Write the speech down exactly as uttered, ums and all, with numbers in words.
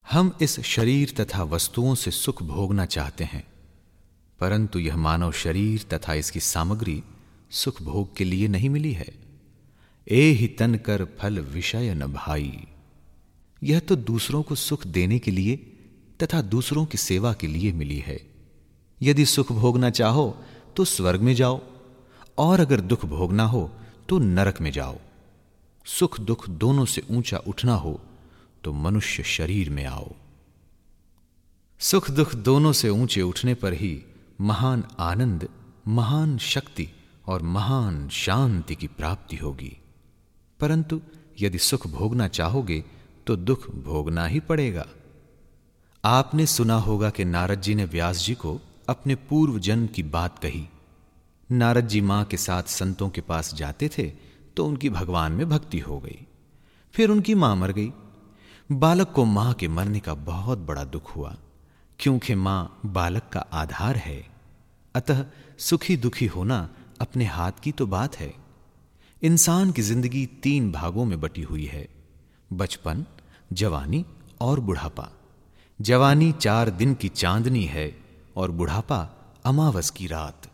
हम इस शरीर तथा वस्तुओं से सुख भोगना चाहते हैं, परंतु यह मानव शरीर तथा इसकी सामग्री सुख भोग के लिए नहीं मिली है। ए ही तन कर फल विषय न भाई, यह तो दूसरों को सुख देने के लिए तथा दूसरों की सेवा के लिए मिली है। यदि सुख भोगना चाहो तो स्वर्ग में जाओ, और अगर दुख भोगना हो तो नरक में जाओ। सुख दुख दोनों से ऊंचा उठना हो तो मनुष्य शरीर में आओ। सुख दुख दोनों से ऊंचे उठने पर ही महान आनंद, महान शक्ति और महान शांति की प्राप्ति होगी। परंतु यदि सुख भोगना चाहोगे तो दुख भोगना ही पड़ेगा। आपने सुना होगा कि नारद जी ने व्यास जी को अपने पूर्व जन्म की बात कही। नारद जी मां के साथ संतों के पास जाते थे तो उनकी भगवान में भक्ति हो गई। फिर उनकी मां मर गई। बालक को मां के मरने का बहुत बड़ा दुख हुआ, क्योंकि मां बालक का आधार है। अतः सुखी दुखी होना अपने हाथ की तो बात है। इंसान की जिंदगी तीन भागों में बटी हुई है, बचपन, जवानी और बुढ़ापा। जवानी चार दिन की चांदनी है और बुढ़ापा अमावस की रात।